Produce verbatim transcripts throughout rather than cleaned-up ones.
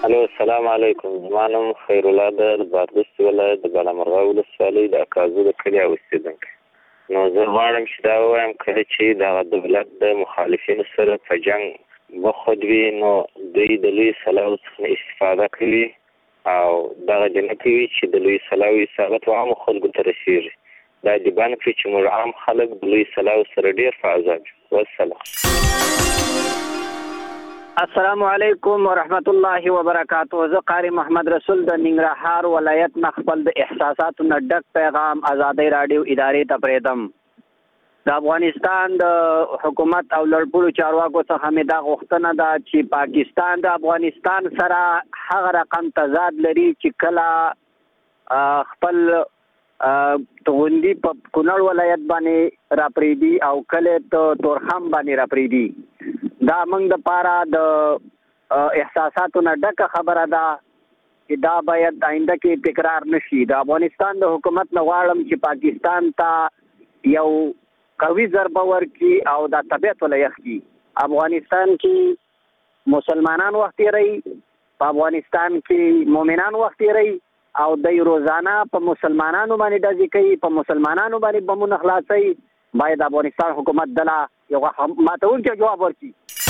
الو السلام علیکم. زما نوم خیر الله ده، د بادغیس ولایت د بالامرغه ولسوالۍ د اکازو د کلي اوسېدونکی. نو زه غواړم چې دا ووایم کله چې دغه دولت د مخالفینو سره په جنګ مخود وي نو دوی د لوی سلاو څخه استفاده کوي او دغه د نه کوي چې د لوی سلاو اصابت و عامو خلکو ته رسېږي. دا د بان کړي چې موږ عام خلک د لوی سلاو سره ډېر په عذاب یو. والسلام. السلام علیکم ورحمت الله وبرکاته. زه قاری محمد رسول د ننګرهار ولایت نه خپل د احساساتو نه ډک پیغام ازادۍ راډیو ادارې ته پرېږدم. د افغانستان د حکومت او لړپوړو چارواکو څخه مې دا غوښتنه ده چې پاکستان د افغانستان سره هغه رقم تضاد لري چې کله خپل توغندي په کونړ ولایت باندې راپرېږدي او کله ته تورخم باندې راپرېږدي. دا موږ د پاره د احساساتو نه ډکه خبره ده چې دا باید آینده کې تکرار نشي. د افغانستان د حکومت نه غواړم چې پاکستان ته یو قوي ضربه ورکړي او دا طبیعت ولا یخي. افغانستان کې مسلمانان وخت تیری، په افغانستان کې مؤمنان وخت تیری او د روزانه په مسلمانانو باندې دځي کوي، په مسلمانانو باندې بمونه خلاصي. باید افغانستان حکومت دلا یو ماتونکی جواب ورکړي.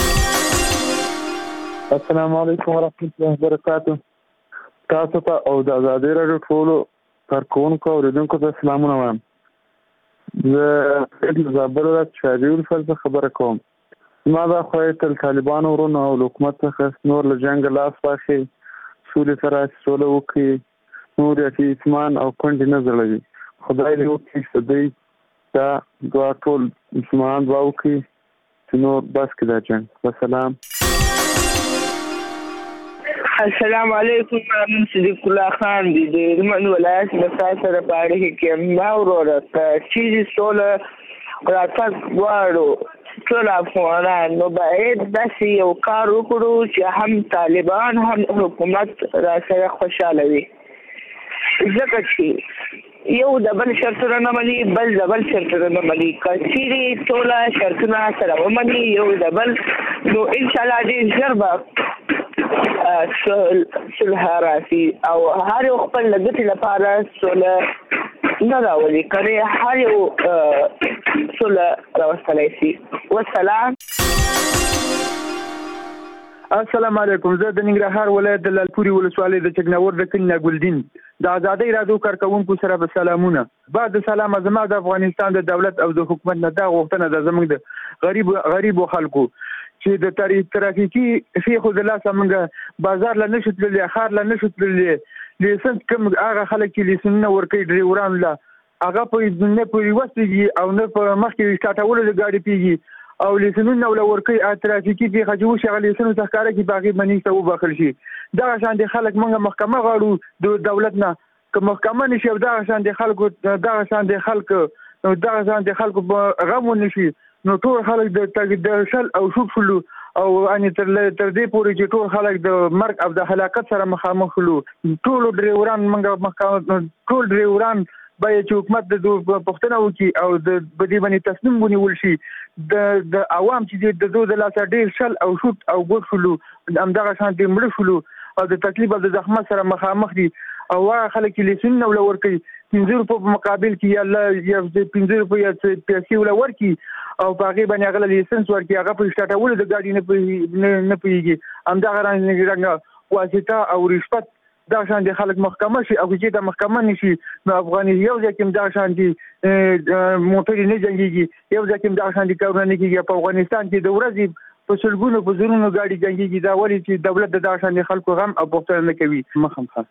السلام علیکم ورحمۃ اللہ وبرکاتہ. تاسو ته او د ازادۍ راډیو ټولو کارکونکو او اوریدونکو ته سلامونه وایم. زه د زابل ولایت شهادي ولسوالۍ خبره کوم. زما دا خوښ تل طالبانو ورونه او حکومت څخه نور له جنګ لاس واخلي، سولې سره سوله وکړي، نور یې اسمان او کونډې نه ځړوي. خدای دې وکړي چې دوی دا دعا ټول مسلمانان دعا وکړي چې نور بس کړي دا جنګ. والسلام. السلام علیکم. من صدیق الله خان دی د هلمند ولایت له تاسو سره په اړیکه کې یم. دا وروره چې سوله راتګ غواړو ټول افغانان، نو باید داسې یو کار وکړو چې هم طالبان هم حکومت را سره خوشحاله وي. ځکه چې یو د بل شرطونه نه مني، بل د بل شرطونه نه مني. که چیرې ټوله شرطونه سره ومني یو د بل، نو انشاءالله ډېر ژر به صلح راسي او هر یو خپل ګټې لپاره صلح نه راولي، کنه هر یو صلح راوستلی شي. والسلام. السلام علیکم. زه د ننګرهار ولایت د لالپورې ولسوالۍ د چکناور د کلي ګلدین د ازادۍ راډیو کارکونکو سره به سلامونه. بعد سلام زما د افغانستان د دولت او د حکومت نه دا غوښتنه ده زموږ د غریب غریبو خلکو چې د ترافیکي فیخو د لاسه موږ بازار له نشو تللی، ښار له نشو تللی، لیسنس کوم هغه خلک چې لیسنسونه ورکوي ډریورانو له هغه په نه پورې وستېږي او نه په مخکې سټاټولو د ګاډي پیږي او لیسنونه ولا ورکوي. ترافیکي فیخه چې وشي هغه لیسنو څخه ښکاره کړي په هغې باندې ته وبخښل شي. دغه شانې خلک موږ محکمه غواړو د دولت نه، که محکمه نه شي او دغه شانې خلکو دغه شانې خلک دغه شانې خلکو په غم ونه شي، نو ټول خلک د شل او شوک شلو او ان تر تر دې پورې چې ټول خلک د مرګ او د هلاکت سره مخامخ شلو. ټول ډریوران موږ محکمه ټول ډریوران باید چې حکومت د پوښتنه وکړي او د بدی باندې تصمیم ونیول شي. د د عوام چې د دوی د لاسه ډېر شل او شوک او ګوت شلو، همدغه شانې مړه شلو او د تکلیف او د زحمت سره مخامخ دي. او هغه خلک چې لیسنونه ولا ورکوي پنځه روپو په مقابل کې یا یا پنځه روپو یا پیسې ولا ورکي او په هغې باندې هغه لیسنس ورکړي، هغه په سټاټولو د ګاډي نه پوهېږي. همدغه رنګه واسطه او رشوت دغه شانې خلک محکمه شي او چې د محکمه نه شي نو افغاني یو ځای کې هم دغه شانې موټرې نه جنګېږي، یو ځای کې هم دغه شانې کارونه نه کېږي. په افغانستان کې د ورځې په سلګونو په زرونو ګاډي جنګېږي. دا ولې چې دولت د دغه شانې خلکو غم او پوښتنه نه کوي. مخامخ.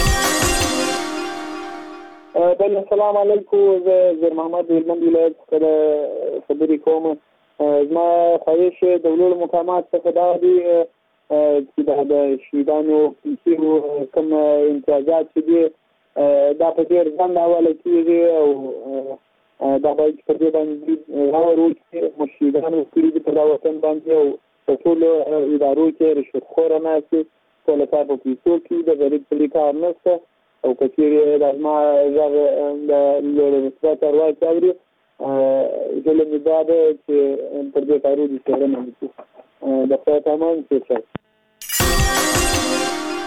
بل السلام علیکم. زه زیر محمد هلمند ولایت څخه خبرې کوم. زما خواهش د لوړو مقامات څخه دا دی چې د شهیدانو پیسې کوم امتیازات چې دي دا په ډېر ځنډ حواله کېږي او دا باید په دې باندې غور وکړي. مشهدانو کړي دي په دا وطن باندې او په ټولو ادارو کې رشوتخوره ناستې، ټوله کار په پیسو کې د غریب پلي کار نشته. او که چیرې دا زما غږ د لوړ رتبه ارواح اوري، هیله مې دا ده چې پر دې کارونو څېړنه وکړو. د خدای په امان.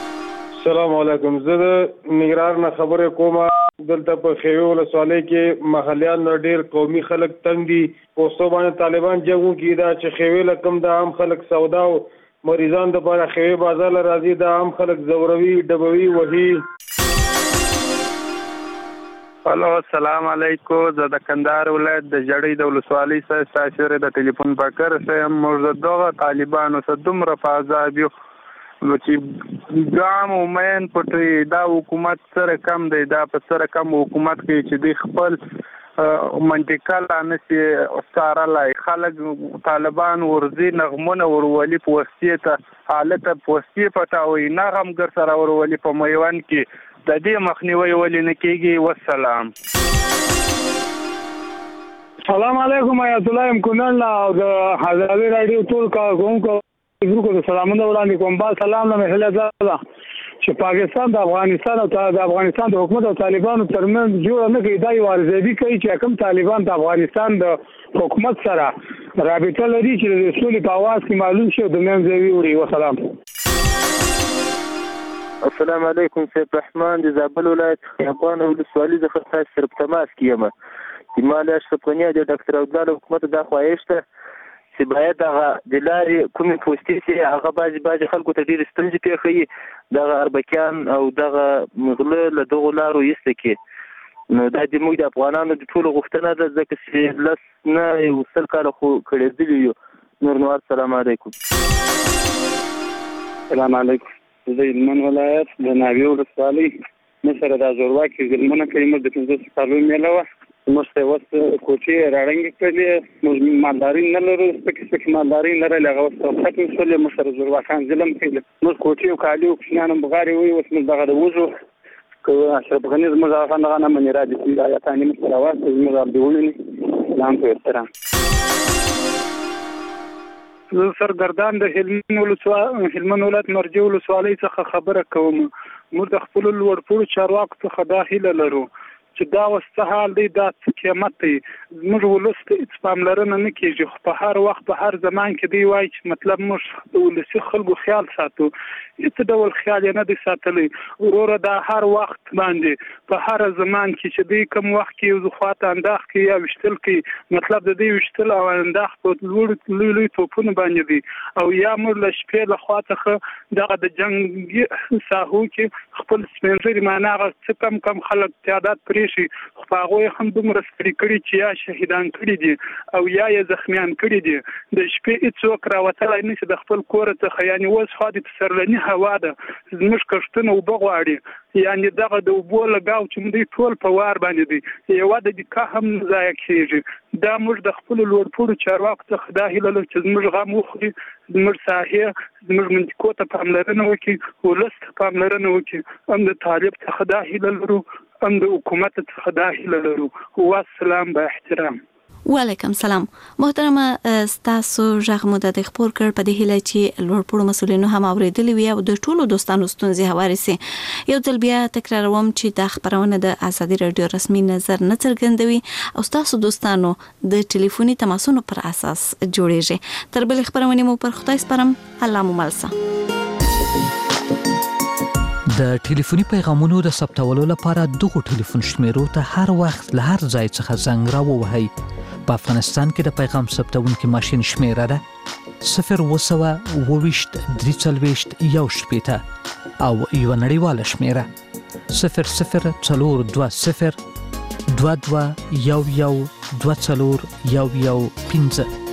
السلام علیکم. زه د ننګرهار نه خبرې کوم. دلته په خیوي ولسوالۍ کې محلیان نه ډېر قومي خلک تنګ دي. پوستو باندې طالبان جنګ وکړي دا چې خیوي له کوم د عام خلک سودا او مریضان دپاره خیوي بازار له راځي د عام خلک ځوروي ډبوي وهي. هلو السلام علیکم. زه د کندهار ولایت د جړۍ د ولسوالۍ څخه ستاسو سره د ټلیفون پکر یم. موږ د دغه طالبانو څخه دومره په عذاب یو چې ګام او مین پټوي. دا حکومت سره کم دی، دا په سره کم حکومت کوي چې دوی خپل منطقه لا نسي څارلی. خلک طالبان ورځي نغمونه ورولي په وسیې ته حالت په وسیې پټاوي، نغمګر سره ورولي په میوند کې. د دې مخنیوي ولې نه کېږي؟ والسلام. السلام علیکم. آیت الله ام کونړ او د حضرت راډیو ټول کارکونکو ګروپ د سلامونه وړاندې کوم. با سلام له محله ده چې پاکستان د افغانستان او د افغانستان د حکومت او طالبانو ترمنځ جوړ نه کوي. دا یو ارزیابي کوي چې کوم طالبان د افغانستان د حکومت سره رابطه لري چې د سولې په اواز کې معلوم شي او د منځوي وړي. وسلام. السلام علیکم. سیف رحمان د زابل ولایت خیابان ولسوالۍ څخه تاسو سره په تماس کې یم. د مال اشرف غني د ډاکټر عبدالله حکومت د خواهش ته چې باید هغه د لارې کومې پوستې چې هغه بعضې بعضې خلکو ته ډېرې ستونزې پېښوي، دغه اربکیان او دغه غله له دغو لارو ایسته کړي. نو دا زموږ د افغانانو د ټولو غوښتنه ده، ځکه چې لس نه یو سل کاله خو کړېدلي یو. نور نو السلام علیکم. السلام علیکم. زه د هلمند ولایت د ناوې ولسوالۍ مشره دا زورواکي ظلمونه کوي. موږ د پنځوس کالو میله وه، موږ ته اوس کوټې راړنګې کړلې. موږ مالداري نه لرو، سپکې سپکې مالداري لرلې، هغه اوس ختمې شولې. موږ سره زورواکان ظلم کوي. موږ کوټې او کالي او کوچنیان هم بغارې وایي. اوس موږ دغه د وزو که اشرف غني زموږ هغه دغه نه منې را دي آیاتانې موږ سره واستوي. زموږ عبد وړني لام په احترام. زه سرګردان د هلمند ولسوالۍ هلمند ولایت مرجع ولسوالۍ څخه خبره کوم. موږ د خپلو لوړپوړو چارواکو څخه دا هیله لرو چې دا اوس څه حال دی، دا څه قیمت دی. زموږ ولس ته هېڅ پاملرنه نه کېږي، خو په هر وخت په هر زمان کې دی وایي چې مطلب موږ د ولسي خلکو خیال ساتو. هېڅ ډول خیال یې نه دی ساتلی. وروره دا هر وخت باندې په هر زمان کې چې دی کوم وخت کې یو خواته انداخ کوي یا ویشتل کوي، مطلب د دې ویشتل او انداخ په لوړ لوی لوی توپونو باندې دی. او یا موږ له شپې له خوا څخه دغه د جنګي ساحو کې خپل سپین ږیري معنا هغه څه کم کم خلک تعداد پرې شي، خو په هغوی هم دومره ستړي کړي چې یا شهیدان کړي دي او یا یې زخمیان کړي دي. د شپې هېڅوک راوتلی نه شي د خپل کوره څخه. یعنې اوس خوا د پسرلني هوا ده، زموږ کښتونه اوبه غواړي. یعنې دغه د اوبو لګاو چې موږ ټول په وار باندې دی، یوه د دقیقه هم نه ضایع کېږي. دا موږ د خپلو لوړپوړو چارواکو څخه دا هیله لرو چې زموږ غم وخوري، زموږ ساحې زموږ منطقو ته پاملرنه وکړي، ولس ته پاملرنه وکړي. هم د طالب څخه دا هیله لرو، هم د حکومت څخه دا هیله لرو. والسلام با احترام. وعلیکم سلام. محترمه ستاسو ژغ مو د خبر کړ په دې هیله چې لوړپوړو مسولینو هم اوریدلی وي او د ټولو دوستانو ستونزې هواري سي. یو ځل بیا تکراروم چې د خبرونه د آزادي رادیو رسمي نظر نه څرګندوي او ستاسو دوستانو د ټلیفوني تماسونو پر اساس جوړیږي. تر بل خبرونه مو پر خدای سپارم. الله مو ملسه. د ټلیفوني پیغامونو د ثبتولو لپاره دغه ټلیفون شمیرو ته هر وخت له هر ځای څخه زنګ راووهئ. په افغانستان کې د پیغام ثبتونکي ماشین شمیره ده صفر وسوه اوويشت درې څلوېښت یو شپېته او یوه نړیواله شمیره صفر صفر څلور دوه صفر دوه دوه یو یو دوه څلور یو یو پنځه.